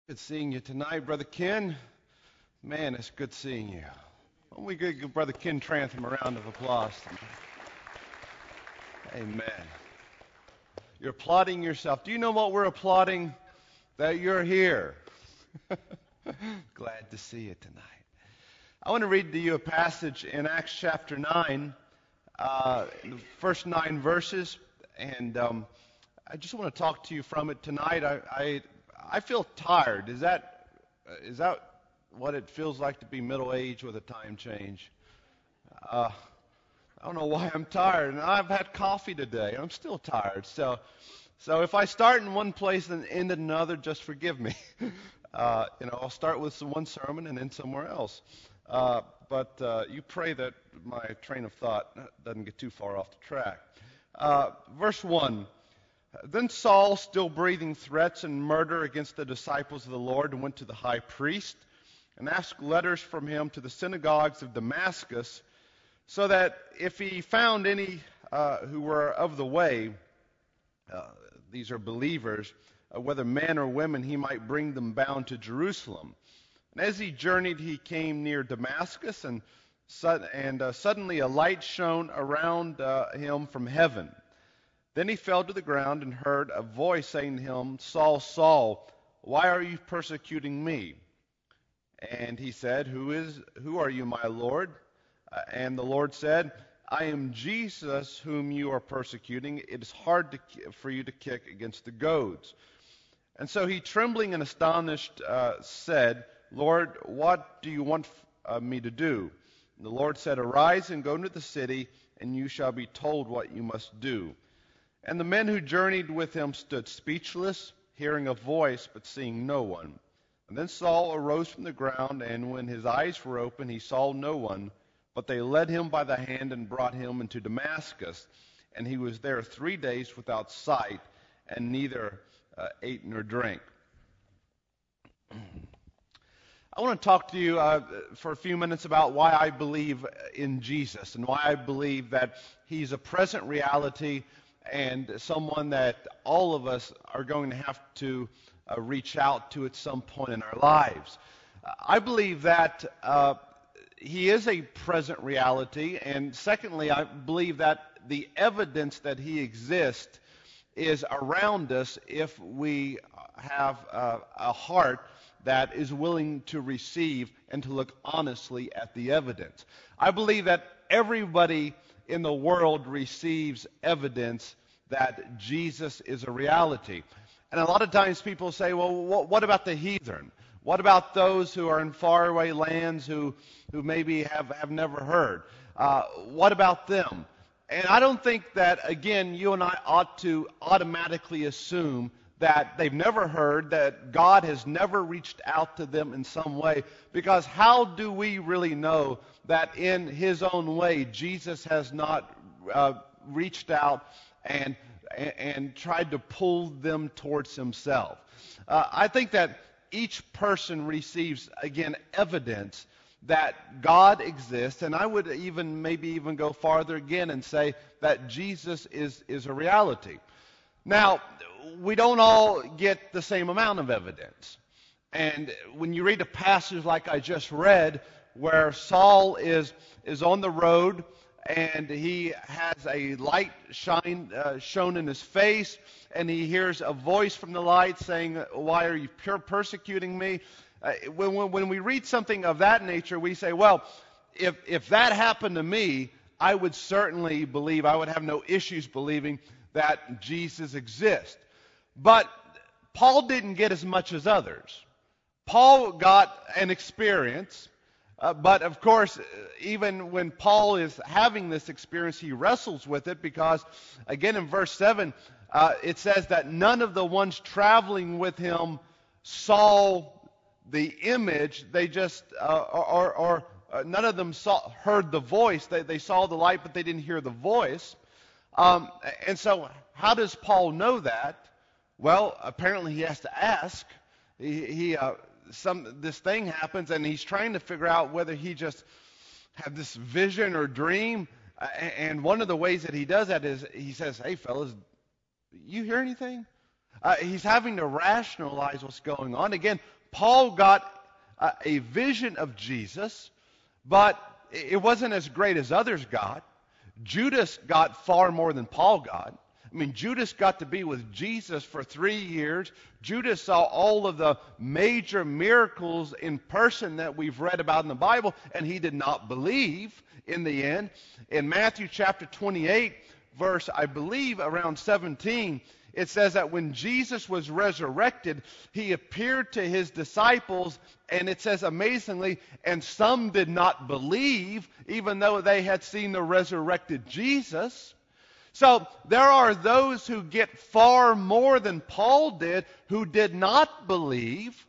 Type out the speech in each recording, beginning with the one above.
Good seeing you tonight, Brother Ken. Man, it's good seeing you. Why don't we give Brother Ken Trantham a round of applause tonight? Amen. You're applauding yourself. Do you know what we're applauding? That you're here. Glad to see you tonight. I want to read to you a passage in Acts chapter 9, the first 9 verses, and I just want to talk to you from it tonight. I feel tired. Is that what it feels like to be middle-aged with a time change? I don't know why I'm tired, and I've had coffee today. I'm still tired. So if I start in one place and end in another, just forgive me. I'll start with one sermon and end somewhere else. But you pray that my train of thought doesn't get too far off the track. Verse 1. Then Saul, still breathing threats and murder against the disciples of the Lord, went to the high priest and asked letters from him to the synagogues of Damascus, so that if he found any who were of the way, these are believers, whether men or women, he might bring them bound to Jerusalem. And as he journeyed, he came near Damascus, and suddenly a light shone around him from heaven. Then he fell to the ground and heard a voice saying to him, "Saul, Saul, why are you persecuting me?" And he said, Who are you, my Lord? And the Lord said, I am Jesus whom you are persecuting. It is hard for you to kick against the goads. And so he, trembling and astonished, said, Lord, what do you want me to do? And the Lord said, Arise and go into the city, and you shall be told what you must do. And the men who journeyed with him stood speechless, hearing a voice, but seeing no one. And then Saul arose from the ground, and when his eyes were open, he saw no one, but they led him by the hand and brought him into Damascus. And he was there 3 days without sight, and neither ate nor drank. I want to talk to you for a few minutes about why I believe in Jesus, and why I believe that he's a present reality and someone that all of us are going to have to reach out to at some point in our lives. I believe that he is a present reality, and secondly, I believe that the evidence that he exists is around us if we have a heart that is willing to receive and to look honestly at the evidence. I believe that everybody in the world receives evidence that Jesus is a reality. And a lot of times people say, well, what about the heathen? What about those who are in faraway lands who maybe have never heard? What about them? And I don't think that, again, you and I ought to automatically assume that they've never heard, that God has never reached out to them in some way, because how do we really know that in his own way Jesus has not reached out and tried to pull them towards himself? I think that each person receives, again, evidence that God exists, and I would maybe even go farther again and say that Jesus is a reality. Now, we don't all get the same amount of evidence. And when you read a passage like I just read, where Saul is on the road, and he has a light shone in his face, and he hears a voice from the light saying, Why are you persecuting me? When we read something of that nature, we say, well, if that happened to me, I would certainly believe, I would have no issues believing that Jesus exists. But Paul didn't get as much as others. Paul got an experience, but of course, even when Paul is having this experience, he wrestles with it, because, again, in verse 7, it says that none of the ones traveling with him saw the image. They just, none of them heard the voice. They saw the light, but they didn't hear the voice. And so, how does Paul know that? Well, apparently he has to ask. This thing happens, and he's trying to figure out whether he just had this vision or dream. And one of the ways that he does that is he says, "Hey, fellas, you hear anything? He's having to rationalize what's going on. Again, Paul got a vision of Jesus, but it wasn't as great as others got. Judas got far more than Paul got. I mean, Judas got to be with Jesus for 3 years. Judas saw all of the major miracles in person that we've read about in the Bible, and he did not believe in the end. In Matthew chapter 28, verse, I believe, around 17, it says that when Jesus was resurrected, he appeared to his disciples, and it says amazingly, and some did not believe, even though they had seen the resurrected Jesus. So there are those who get far more than Paul did who did not believe,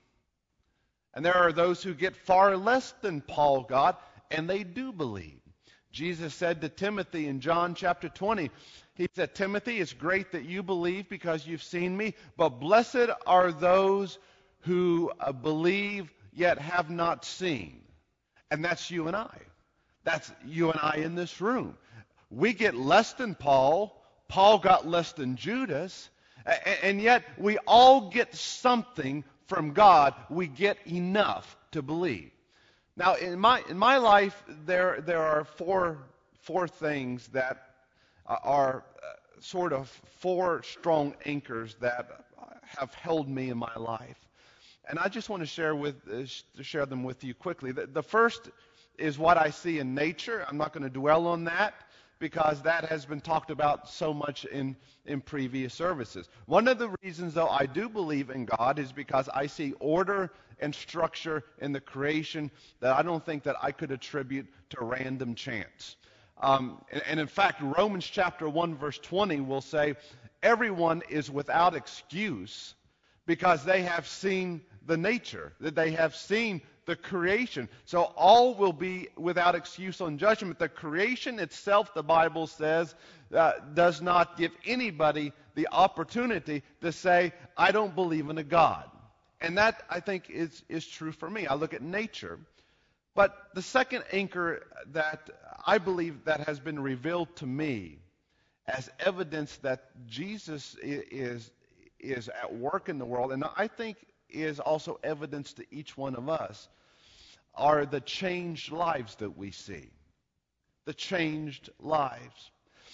and there are those who get far less than Paul got, and they do believe. Jesus said to Timothy in John chapter 20, he said, Timothy, it's great that you believe because you've seen me, but blessed are those who believe yet have not seen. And that's you and I. That's you and I in this room. We get less than Paul. Paul got less than Judas. And yet we all get something from God. We get enough to believe. Now, in my life, there are four things that are sort of four strong anchors that have held me in my life, and I just want to share them with you quickly. The first is what I see in nature. I'm not going to dwell on that because that has been talked about so much in previous services. One of the reasons, though, I do believe in God is because I see order and structure in the creation that I don't think that I could attribute to random chance. And in fact, Romans chapter 1, verse 20 will say, everyone is without excuse because they have seen the nature, that they have seen the creation. So all will be without excuse on judgment. The creation itself, the Bible says, does not give anybody the opportunity to say, I don't believe in a God. And that, I think, is true for me. I look at nature. But the second anchor that I believe that has been revealed to me as evidence that Jesus is at work in the world, and I think is also evidence to each one of us, are the changed lives that we see. The changed lives.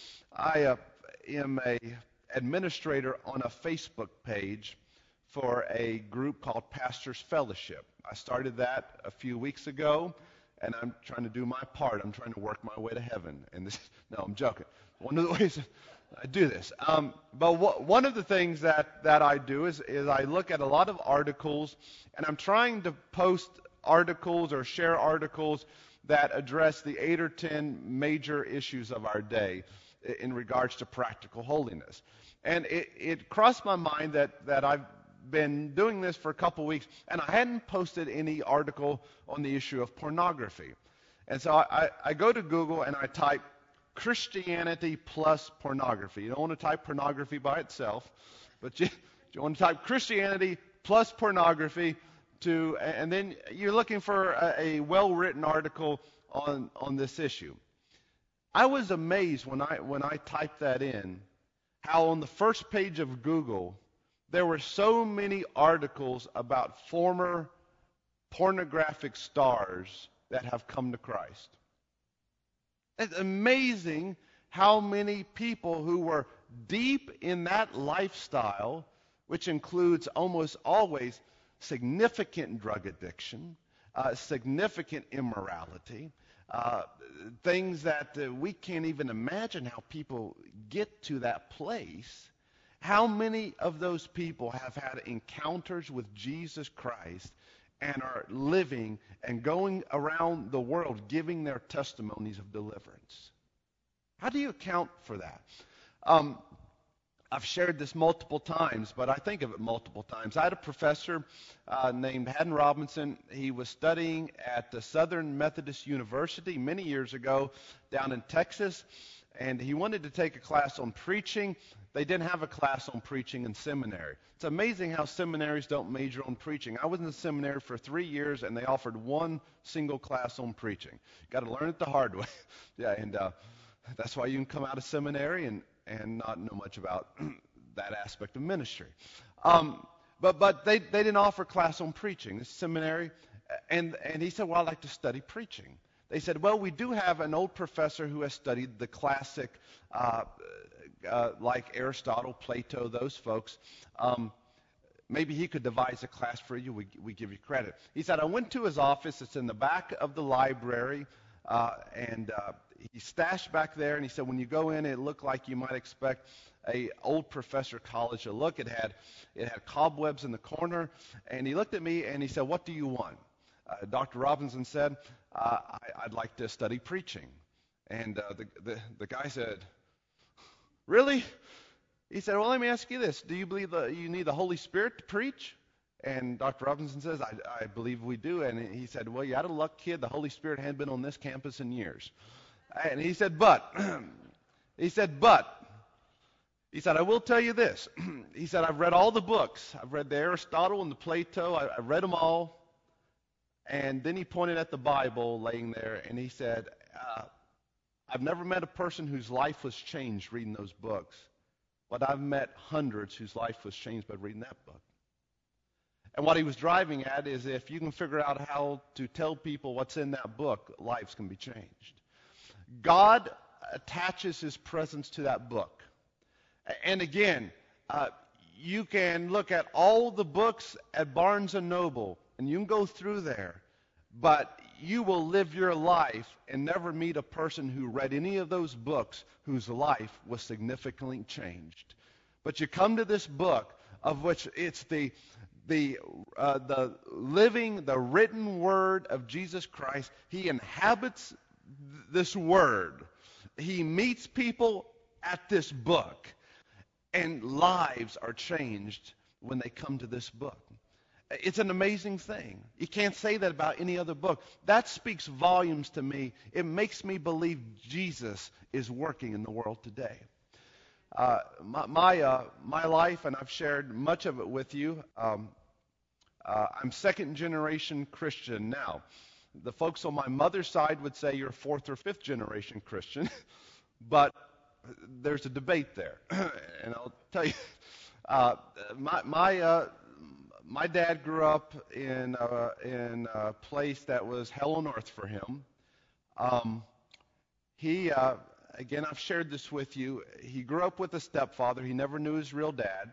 I am a administrator on a Facebook page for a group called Pastors Fellowship. I started that a few weeks ago, and I'm trying to do my part. I'm trying to work my way to heaven. No, I'm joking. One of the ways I do this. But one of the things that I do is I look at a lot of articles, and I'm trying to post articles or share articles that address the 8 or 10 major issues of our day in regards to practical holiness. And it crossed my mind that I've been doing this for a couple weeks, and I hadn't posted any article on the issue of pornography. And so I go to Google and I type Christianity plus pornography. You don't want to type pornography by itself, but you want to type Christianity plus pornography and then you're looking for a well-written article on this issue. I was amazed when I typed that in, how on the first page of Google there were so many articles about former pornographic stars that have come to Christ. It's amazing how many people who were deep in that lifestyle, which includes almost always significant drug addiction, significant immorality, things that we can't even imagine how people get to that place. How many of those people have had encounters with Jesus Christ and are living and going around the world giving their testimonies of deliverance? How do you account for that? I've shared this multiple times, but I think of it multiple times. I had a professor named Haddon Robinson. He was studying at the Southern Methodist University many years ago down in Texas, and he wanted to take a class on preaching. They didn't have a class on preaching in seminary. It's amazing how seminaries don't major on preaching. I was in the seminary for 3 years, and they offered one single class on preaching. Got to learn it the hard way. Yeah, and that's why you can come out of seminary and not know much about that aspect of ministry. But they didn't offer class on preaching, this seminary. And he said, well, I'd like to study preaching. They said, well, we do have an old professor who has studied the classic, like Aristotle, Plato, those folks. Maybe he could devise a class for you. We give you credit. He said, I went to his office. It's in the back of the library. And he stashed back there. And he said, when you go in, it looked like you might expect a old professor college to look. It had cobwebs in the corner. And he looked at me and he said, what do you want? Dr. Robinson said, I'd like to study preaching. And the guy said, really? He said, well, let me ask you this. Do you believe that you need the Holy Spirit to preach? And Dr. Robinson says, I believe we do. And he said, well, you're out of luck, kid. The Holy Spirit hadn't been on this campus in years. And he said, but. He said, I will tell you this. He said, I've read all the books. I've read the Aristotle and the Plato. I read them all. And then he pointed at the Bible laying there, and he said, I've never met a person whose life was changed reading those books. But I've met hundreds whose life was changed by reading that book. And what he was driving at is if you can figure out how to tell people what's in that book, lives can be changed. God attaches his presence to that book. And again, you can look at all the books at Barnes & Noble, and you can go through there, but you will live your life and never meet a person who read any of those books whose life was significantly changed. But you come to this book, of which it's the living, the written word of Jesus Christ. He inhabits this word. He meets people at this book, and lives are changed when they come to this book. It's an amazing thing. You can't say that about any other book. That speaks volumes to me. It makes me believe Jesus is working in the world today. My life, and I've shared much of it with you, I'm second generation Christian now. The folks on my mother's side would say you're fourth or fifth generation Christian, but there's a debate there. And I'll tell you, my dad grew up in a place that was hell on earth for him. Again, I've shared this with you. He grew up with a stepfather. He never knew his real dad.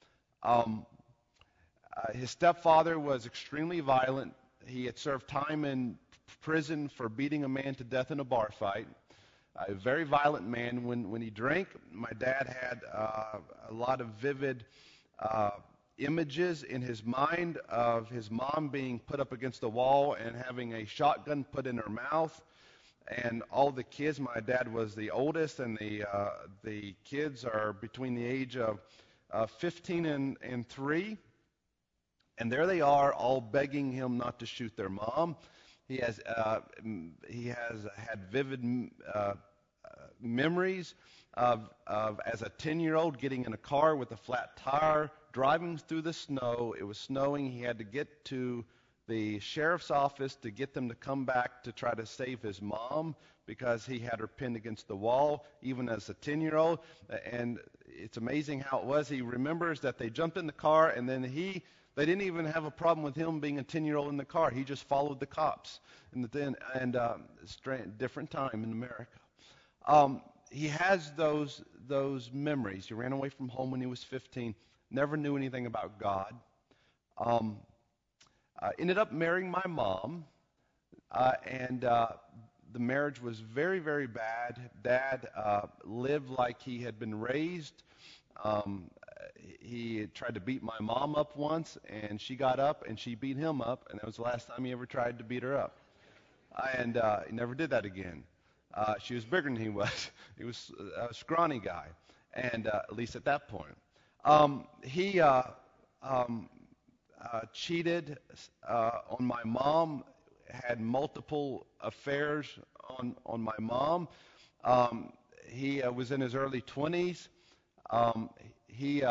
His stepfather was extremely violent. He had served time in prison for beating a man to death in a bar fight. A very violent man. When he drank, my dad had a lot of vivid images in his mind of his mom being put up against the wall and having a shotgun put in her mouth. And all the kids, my dad was the oldest, and the kids are between the age of 15 and 3. And there they are, all begging him not to shoot their mom. He has had vivid memories of as a 10-year-old getting in a car with a flat tire, driving through the snow. It was snowing. He had to get to the sheriff's office to get them to come back to try to save his mom because he had her pinned against the wall, even as a 10-year-old. And it's amazing how it was. He remembers that they jumped in the car, and then they didn't even have a problem with him being a 10-year-old in the car. He just followed the cops. Different time in America. He has those memories. He ran away from home when he was 15. Never knew anything about God. Ended up marrying my mom, and the marriage was very, very bad. Dad lived like he had been raised. He had tried to beat my mom up once, and she got up and she beat him up, and that was the last time he ever tried to beat her up. And he never did that again. She was bigger than he was. He was a scrawny guy, and at least at that point. He cheated on my mom, had multiple affairs on my mom. He was in his early 20s. He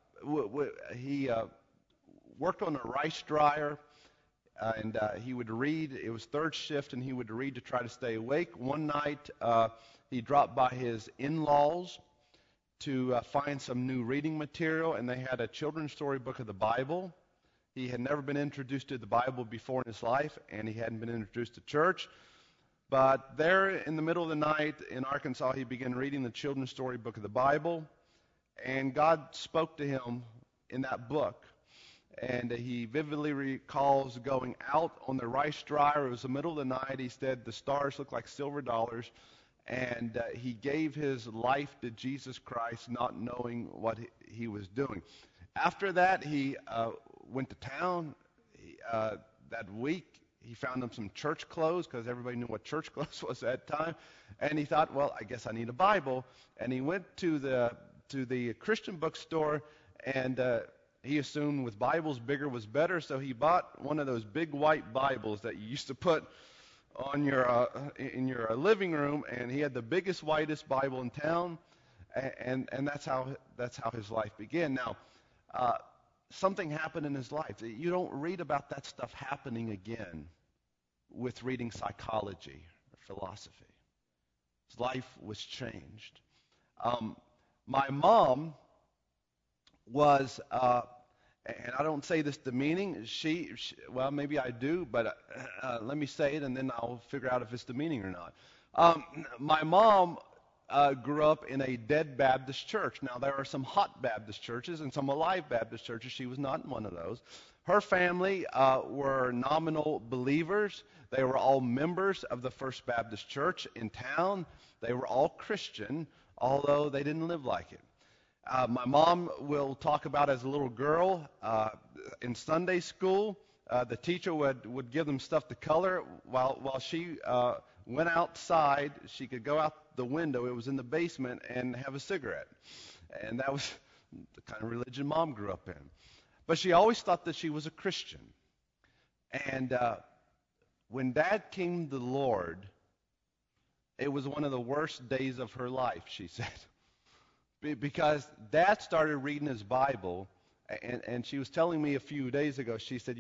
worked on a rice dryer, and he would read. It was third shift, and he would read to try to stay awake. One night, he dropped by his in-laws to find some new reading material, and they had a children's story book of the Bible. He had never been introduced to the Bible before in his life, and he hadn't been introduced to church. But there in the middle of the night in Arkansas, he began reading the children's story book of the Bible, and God spoke to him in that book. And he vividly recalls going out on the rice dryer. It was the middle of the night. He said the stars looked like silver dollars. And he gave his life to Jesus Christ, not knowing what he was doing. After that, he went to town. That week, he found him some church clothes, because everybody knew what church clothes was at that time. And he thought, well, I guess I need a Bible. And he went to the Christian bookstore, and he assumed with Bibles bigger was better, so he bought one of those big white Bibles that you used to put on your in your living room, and he had the biggest, whitest Bible in town, and that's how his life began. Now, something happened in his life. You don't read about that stuff happening again with reading psychology or philosophy. His life was changed. My mom was, and I don't say this demeaning, well, maybe I do, but let me say it, and then I'll figure out if it's demeaning or not. My mom grew up in a dead Baptist church. Now, there are some hot Baptist churches and some alive Baptist churches. She was not in one of those. Her family were nominal believers. They were all members of the First Baptist Church in town. They were all Christian, although they didn't live like it. My mom will talk about as a little girl in Sunday school, the teacher would give them stuff to color while she went outside. She could go out the window, it was in the basement, and have a cigarette. And that was the kind of religion Mom grew up in. But she always thought that she was a Christian. And when Dad came to the Lord, it was one of the worst days of her life, she said. Because Dad started reading his Bible, and she was telling me a few days ago, she said,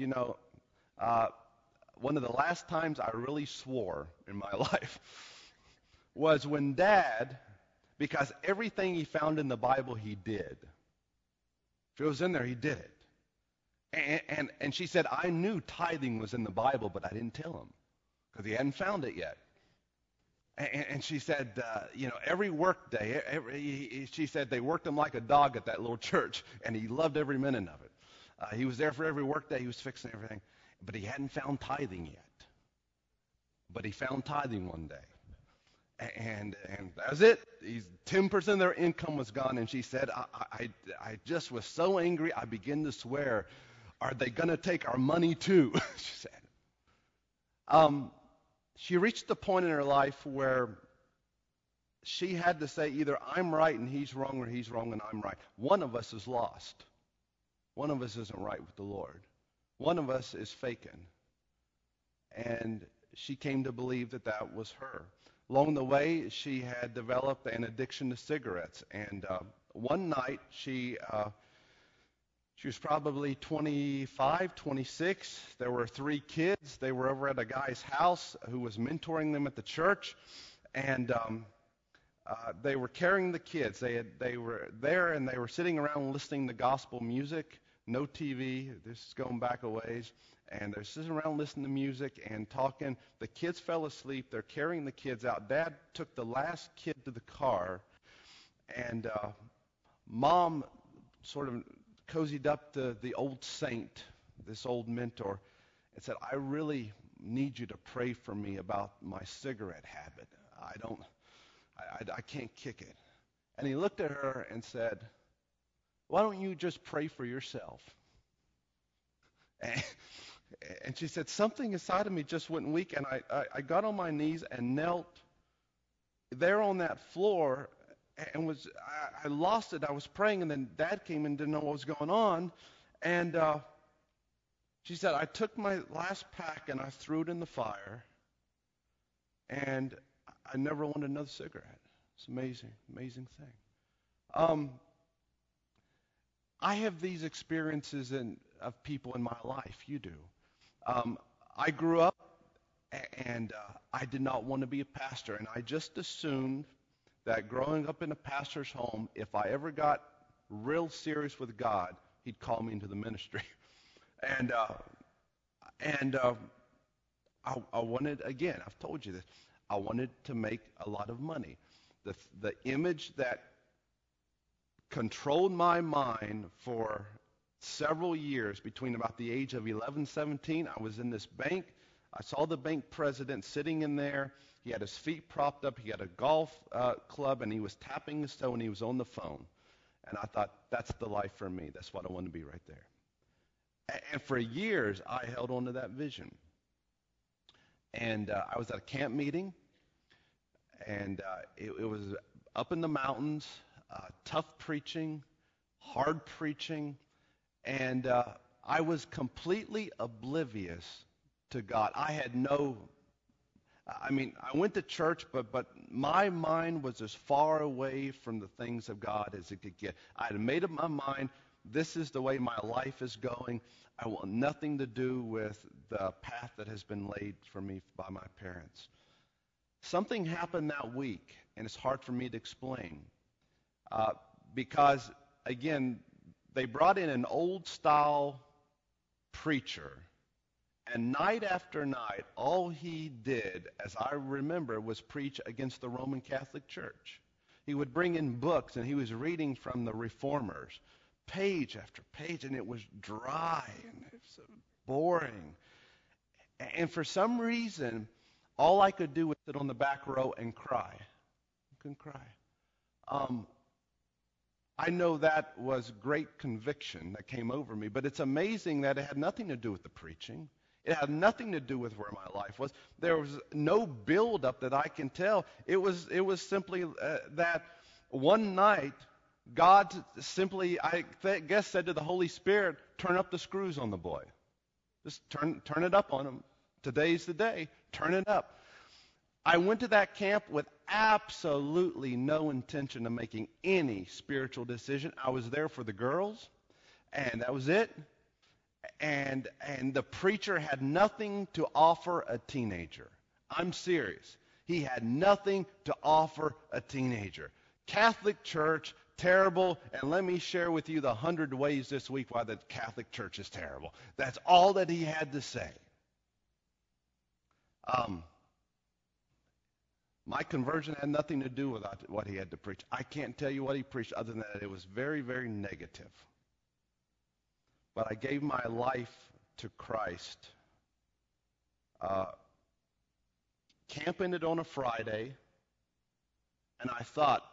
one of the last times I really swore in my life was when Dad, because everything he found in the Bible he did. If it was in there, he did it. And she said, I knew tithing was in the Bible, but I didn't tell him because he hadn't found it yet. And she said, every work day, she said they worked him like a dog at that little church, and he loved every minute of it. He was there for every work day. He was fixing everything. But he hadn't found tithing yet. But he found tithing one day. And that was it. 10% of their income was gone. And she said, I just was so angry, I began to swear, are they going to take our money too? She said. She reached the point in her life where she had to say either I'm right and he's wrong, or he's wrong and I'm right. One of us is lost. One of us isn't right with the Lord. One of us is faking. And she came to believe that that was her. Along the way, she had developed an addiction to cigarettes. And one night, she was probably 25, 26. There were 3 kids. They were over at a guy's house who was mentoring them at the church. And they were carrying the kids. They were there, and they were sitting around listening to gospel music. No TV. This is going back a ways. And they're sitting around listening to music and talking. The kids fell asleep. They're carrying the kids out. Dad took the last kid to the car. And Mom sort of cozied up to the old saint, this old mentor, and said, I really need you to pray for me about my cigarette habit. I can't kick it. And he looked at her and said, why don't you just pray for yourself? And she said, something inside of me just went weak, and I got on my knees and knelt there on that floor, and I lost it. I was praying, and then Dad came and didn't know what was going on. And she said, I took my last pack and I threw it in the fire, and I never wanted another cigarette. It's amazing, amazing thing. I have these experiences of people in my life. You do. I grew up, and I did not want to be a pastor, and I just assumed that growing up in a pastor's home, if I ever got real serious with God, he'd call me into the ministry. And I wanted, again, I've told you this, I wanted to make a lot of money. The image that controlled my mind for several years, between about the age of 11, 17, I was in this bank. I saw the bank president sitting in there. He had his feet propped up. He had a golf club, and he was tapping his toe, and he was on the phone. And I thought, that's the life for me. That's what I want to be right there. And for years, I held on to that vision. And I was at a camp meeting, and it was up in the mountains, tough preaching, hard preaching, and I was completely oblivious to God. I went to church, but my mind was as far away from the things of God as it could get. I had made up my mind, this is the way my life is going. I want nothing to do with the path that has been laid for me by my parents. Something happened that week, and it's hard for me to explain. Because, again, they brought in an old-style preacher, and night after night, all he did, as I remember, was preach against the Roman Catholic Church. He would bring in books, and he was reading from the Reformers, page after page, and it was dry and it was boring. And for some reason, all I could do was sit on the back row and cry. I couldn't cry. I know that was great conviction that came over me, but it's amazing that it had nothing to do with the preaching. It had nothing to do with where my life was. There was no build-up that I can tell. It was simply that one night, God simply, guess, said to the Holy Spirit, turn up the screws on the boy. Just turn it up on him. Today's the day. Turn it up. I went to that camp with absolutely no intention of making any spiritual decision. I was there for the girls, and that was it. And the preacher had nothing to offer a teenager. I'm serious. He had nothing to offer a teenager. Catholic Church, terrible, and let me share with you the 100 ways this week why the Catholic Church is terrible. That's all that he had to say. My conversion had nothing to do with what he had to preach. I can't tell you what he preached other than that it was very, very negative. But I gave my life to Christ. Camp ended on a Friday, and I thought,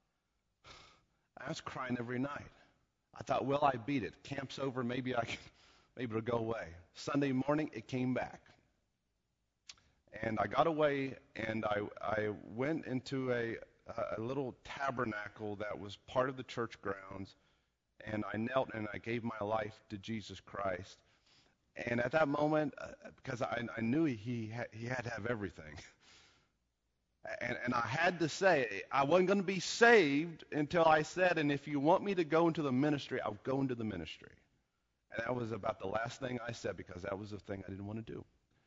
I was crying every night. I thought, well, I beat it. Camp's over. Maybe it'll go away. Sunday morning, it came back. And I got away, and I went into a little tabernacle that was part of the church grounds, and I knelt and I gave my life to Jesus Christ. And at that moment, because I knew he had to have everything, and I had to say, I wasn't going to be saved until I said, and if you want me to go into the ministry, I'll go into the ministry. And that was about the last thing I said, because that was the thing I didn't want to do.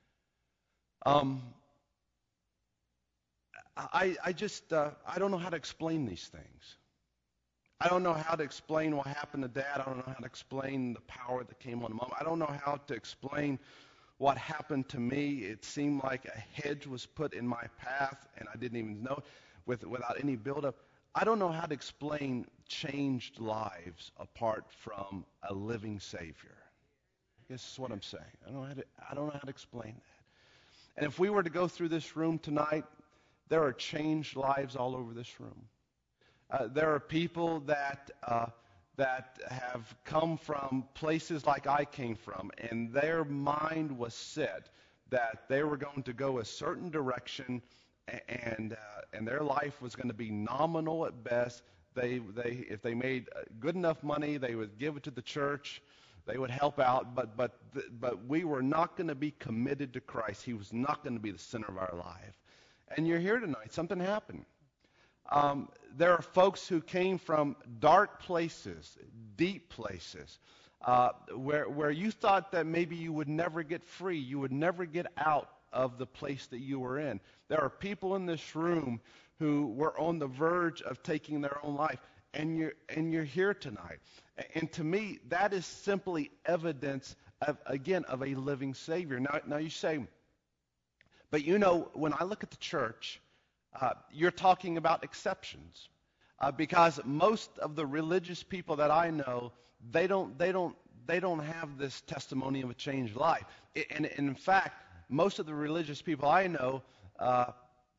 I don't know how to explain these things. I don't know how to explain what happened to Dad. I don't know how to explain the power that came on Mom. I don't know how to explain what happened to me. It seemed like a hedge was put in my path, and I didn't even know, without any buildup. I don't know how to explain changed lives apart from a living Savior. I guess that's what I'm saying. I don't know how to explain that. And if we were to go through this room tonight, there are changed lives all over this room. There are people that have come from places like I came from, and their mind was set that they were going to go a certain direction, and their life was going to be nominal at best. If they made good enough money, they would give it to the church. They would help out, but we were not going to be committed to Christ. He was not going to be the center of our life. And you're here tonight. Something happened. There are folks who came from dark places, deep places, where you thought that maybe you would never get free. You would never get out of the place that you were in. There are people in this room who were on the verge of taking their own life, and you're here tonight. And to me, that is simply evidence of, again, of a living Savior. Now you say, but when I look at the church, you're talking about exceptions, because most of the religious people that I know, they don't have this testimony of a changed life. And in fact, most of the religious people I know, a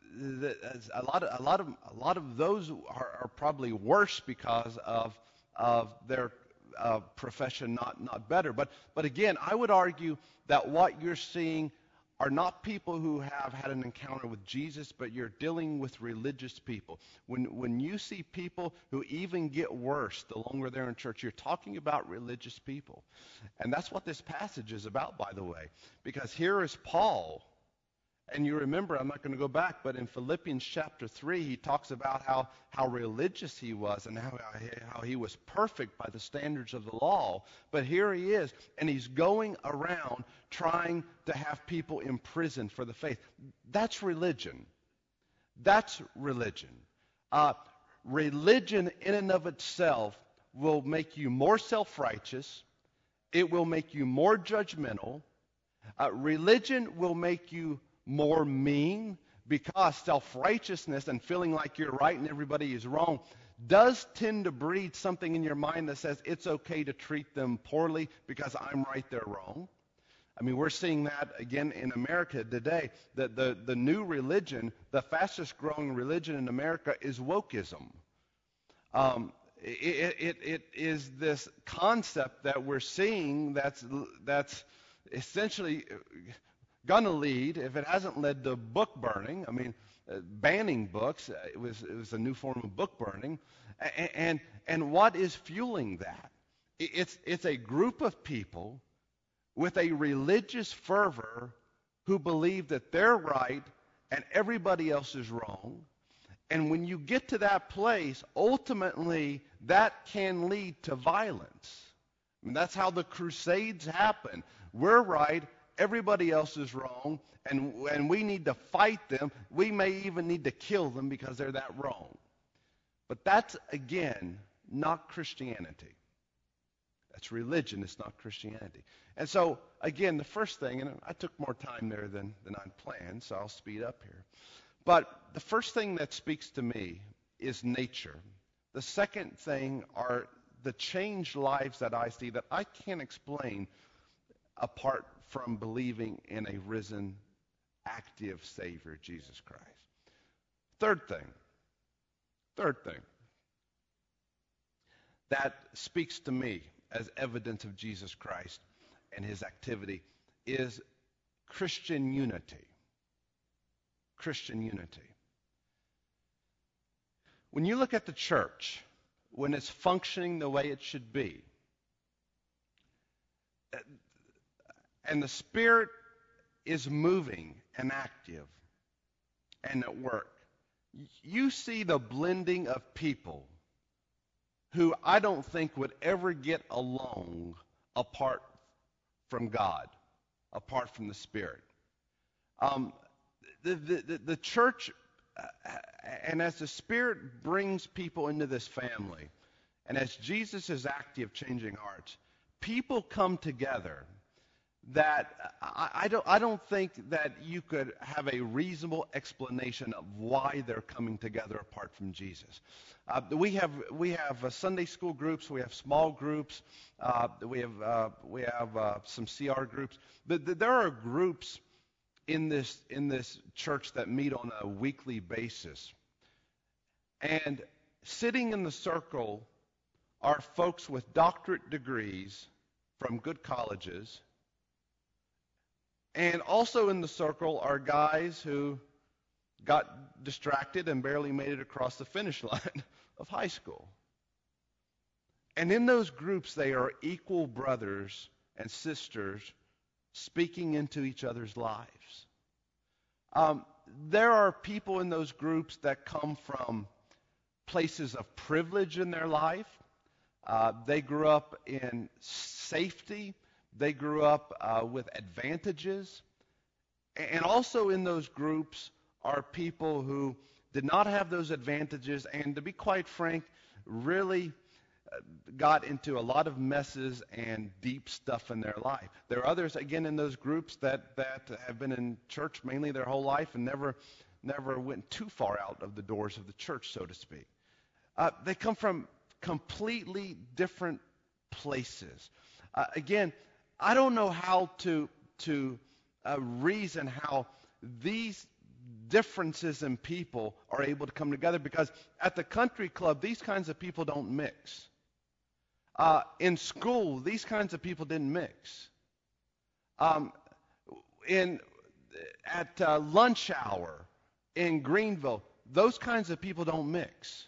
lot of those are probably worse because of their profession not better. But again, I would argue that what you're seeing are not people who have had an encounter with Jesus, but you're dealing with religious people. When you see people who even get worse the longer they're in church, you're talking about religious people. And that's what this passage is about, by the way. Because here is Paul. And you remember, I'm not going to go back, but in Philippians chapter 3, he talks about how religious he was and how he was perfect by the standards of the law. But here he is, and he's going around trying to have people imprisoned for the faith. That's religion. That's religion. Religion in and of itself will make you more self-righteous. It will make you more judgmental. Religion will make you more mean, because self-righteousness and feeling like you're right and everybody is wrong does tend to breed something in your mind that says it's okay to treat them poorly because I'm right, they're wrong. I mean, we're seeing that again in America today. That the new religion, the fastest growing religion in America, is wokeism. It is this concept that we're seeing that's essentially going to lead, if it hasn't led to book burning, I mean, banning books, it was a new form of book burning. And what is fueling that? It's a group of people with a religious fervor who believe that they're right and everybody else is wrong. And when you get to that place, ultimately, that can lead to violence. I mean, that's how the Crusades happen. We're right, everybody else is wrong, and we need to fight them. We may even need to kill them because they're that wrong. But that's, again, not Christianity. That's religion. It's not Christianity. And so, again, the first thing, and I took more time there than I'd planned, so I'll speed up here. But the first thing that speaks to me is nature. The second thing are the changed lives that I see that I can't explain apart from believing in a risen, active Savior, Jesus Christ. Third thing that speaks to me as evidence of Jesus Christ and his activity is Christian unity. Christian unity. When you look at the church, when it's functioning the way it should be, and the Spirit is moving and active and at work, you see the blending of people who I don't think would ever get along apart from God, apart from the Spirit. The church, and as the Spirit brings people into this family, and as Jesus is active changing hearts, people come together that I don't think that you could have a reasonable explanation of why they're coming together apart from Jesus. We have Sunday school groups, we have small groups, we have some CR groups, but there are groups in this church that meet on a weekly basis, and sitting in the circle are folks with doctorate degrees from good colleges. And also in the circle are guys who got distracted and barely made it across the finish line of high school. And in those groups, they are equal brothers and sisters speaking into each other's lives. There are people in those groups that come from places of privilege in their life. They grew up in safety. They grew up with advantages. And also in those groups are people who did not have those advantages, and to be quite frank, really got into a lot of messes and deep stuff in their life. There are others, again, in those groups that have been in church mainly their whole life and never went too far out of the doors of the church, so to speak. They come from completely different places. Again, I don't know how to reason how these differences in people are able to come together, because at the country club, these kinds of people don't mix. In school, these kinds of people didn't mix. At lunch hour in Greenville, those kinds of people don't mix.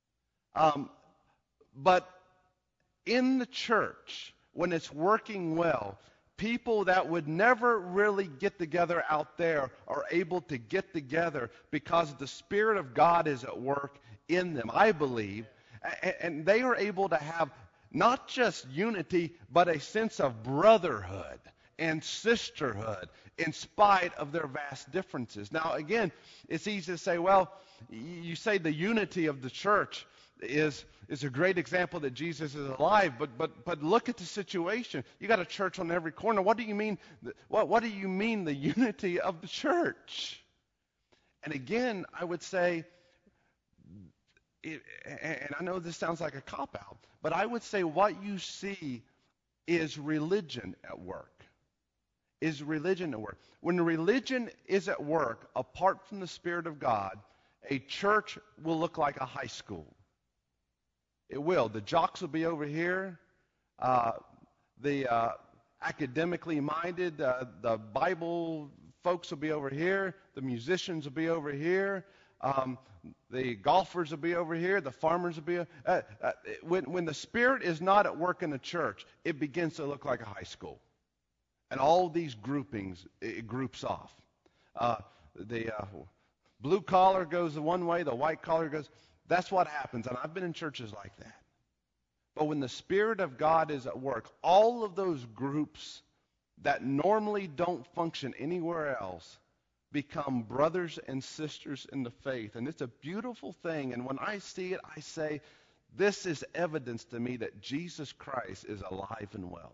But in the church, when it's working well, people that would never really get together out there are able to get together because the Spirit of God is at work in them, I believe. And they are able to have not just unity, but a sense of brotherhood and sisterhood in spite of their vast differences. Now, again, it's easy to say, well, you say the unity of the church is a great example that Jesus is alive, but look at the situation. You got a church on every corner. What do you mean? What do you mean the unity of the church? And again, I would say, and I know this sounds like a cop-out, but I would say what you see is religion at work. Is religion at work. When religion is at work, apart from the Spirit of God, a church will look like a high school. It will. The jocks will be over here. The academically minded, the Bible folks will be over here. The musicians will be over here. The golfers will be over here. The farmers will be. When the Spirit is not at work in the church, it begins to look like a high school. And all these groupings, it groups off. The blue collar goes the one way, the white collar goes. That's what happens, and I've been in churches like that. But when the Spirit of God is at work, all of those groups that normally don't function anywhere else become brothers and sisters in the faith. And it's a beautiful thing, and when I see it, I say, this is evidence to me that Jesus Christ is alive and well.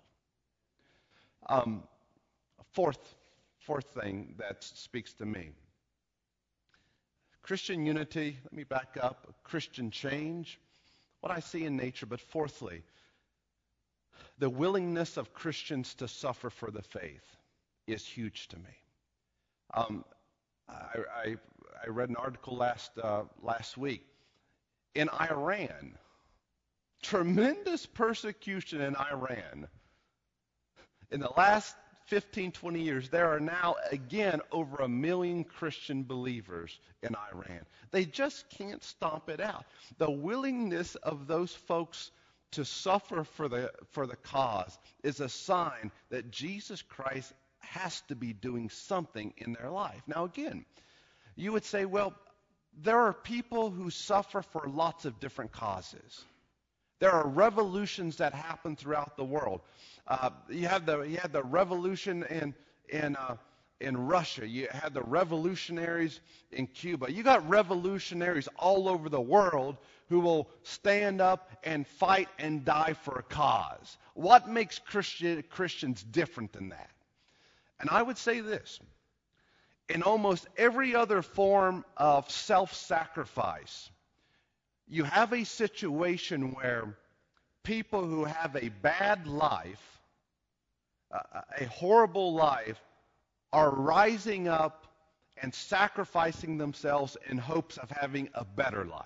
Fourth thing that speaks to me. Christian unity, let me back up, Christian change, what I see in nature. But fourthly, the willingness of Christians to suffer for the faith is huge to me. I read an article last week. In Iran, tremendous persecution in Iran. In the last 15, 20 years, there are now, again, over 1 million Christian believers in Iran. They just can't stomp it out. The willingness of those folks to suffer for the cause is a sign that Jesus Christ has to be doing something in their life. Now, again, you would say, well, there are people who suffer for lots of different causes. There are revolutions that happen throughout the world. You had the revolution in Russia. You had the revolutionaries in Cuba. You got revolutionaries all over the world who will stand up and fight and die for a cause. What makes Christians different than that? And I would say this. In almost every other form of self-sacrifice, you have a situation where people who have a bad life, a horrible life, are rising up and sacrificing themselves in hopes of having a better life.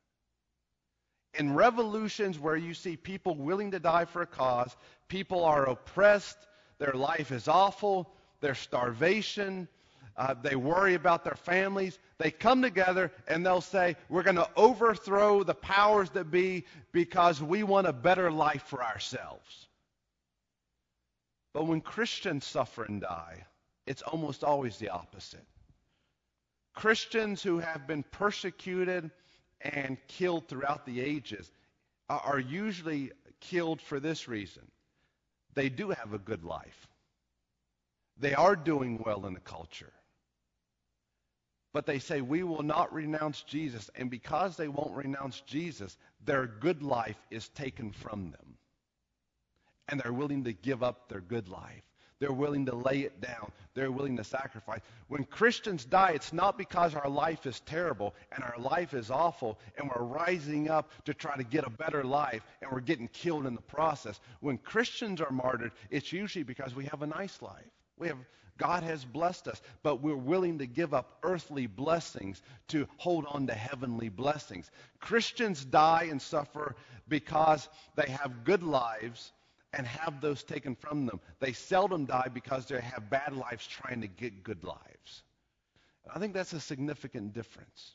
In revolutions where you see people willing to die for a cause, people are oppressed, their life is awful, there's starvation, they worry about their families. They come together and they'll say, we're going to overthrow the powers that be because we want a better life for ourselves. But when Christians suffer and die, it's almost always the opposite. Christians who have been persecuted and killed throughout the ages are usually killed for this reason. They do have a good life. They are doing well in the culture. But they say, we will not renounce Jesus. And because they won't renounce Jesus, their good life is taken from them. And they're willing to give up their good life. They're willing to lay it down. They're willing to sacrifice. When Christians die, it's not because our life is terrible and our life is awful and we're rising up to try to get a better life and we're getting killed in the process. When Christians are martyred, it's usually because we have a nice life. God has blessed us, but we're willing to give up earthly blessings to hold on to heavenly blessings. Christians die and suffer because they have good lives and have those taken from them. They seldom die because they have bad lives trying to get good lives. I think that's a significant difference.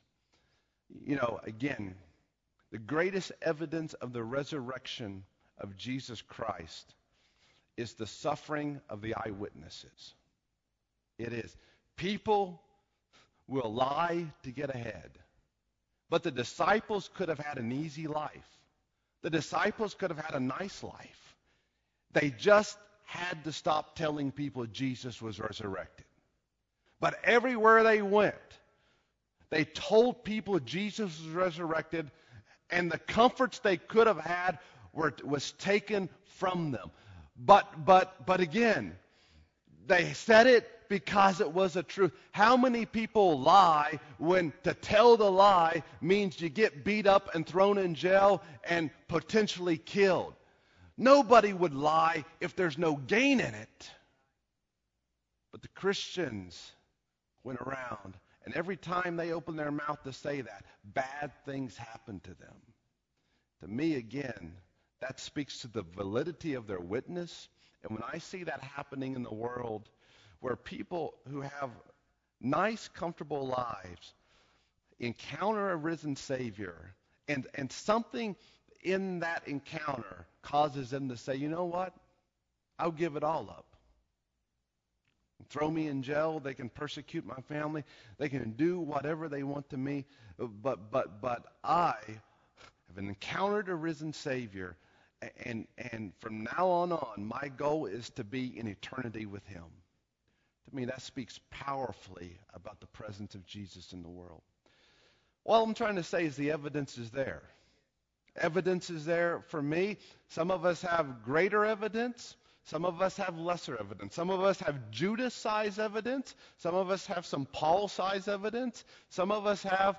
Again, the greatest evidence of the resurrection of Jesus Christ is the suffering of the eyewitnesses. It is. People will lie to get ahead. But the disciples could have had an easy life. The disciples could have had a nice life. They just had to stop telling people Jesus was resurrected. But everywhere they went, they told people Jesus was resurrected, and the comforts they could have had was taken from them. But again, they said it because it was a truth. How many people lie when to tell the lie means you get beat up and thrown in jail and potentially killed? Nobody would lie if there's no gain in it. But the Christians went around, and every time they opened their mouth to say that, bad things happened to them. To me, again, that speaks to the validity of their witness. And when I see that happening in the world, where people who have nice, comfortable lives encounter a risen Savior, and something in that encounter causes them to say, you know what? I'll give it all up. Throw me in jail. They can persecute my family. They can do whatever they want to me. But I have encountered a risen Savior, and from now on, my goal is to be in eternity with Him. To me, that speaks powerfully about the presence of Jesus in the world. All I'm trying to say is the evidence is there. Evidence is there for me. Some of us have greater evidence. Some of us have lesser evidence. Some of us have Judas-size evidence. Some of us have some Paul-size evidence. Some of us have,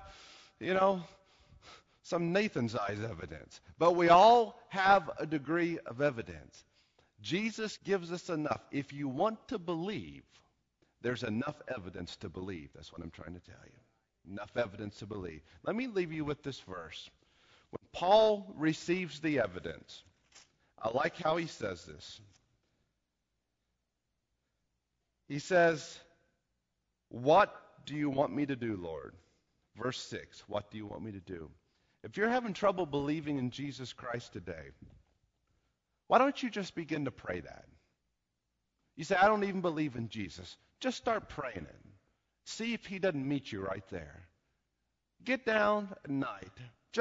some Nathan-size evidence. But we all have a degree of evidence. Jesus gives us enough. If you want to believe, there's enough evidence to believe. That's what I'm trying to tell you. Enough evidence to believe. Let me leave you with this verse. When Paul receives the evidence, I like how he says this. He says, what do you want me to do, Lord? Verse 6, what do you want me to do? If you're having trouble believing in Jesus Christ today, why don't you just begin to pray that? You say, I don't even believe in Jesus. Just start praying it. See if He doesn't meet you right there. Get down at night.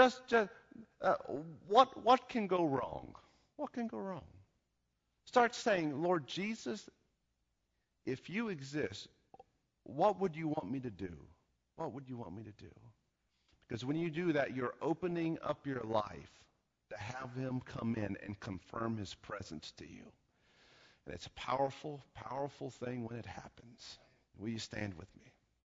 What can go wrong? What can go wrong? Start saying, Lord Jesus, if you exist, what would you want me to do? What would you want me to do? Because when you do that, you're opening up your life to have Him come in and confirm His presence to you. And it's a powerful, powerful thing when it happens. Will you stand with me?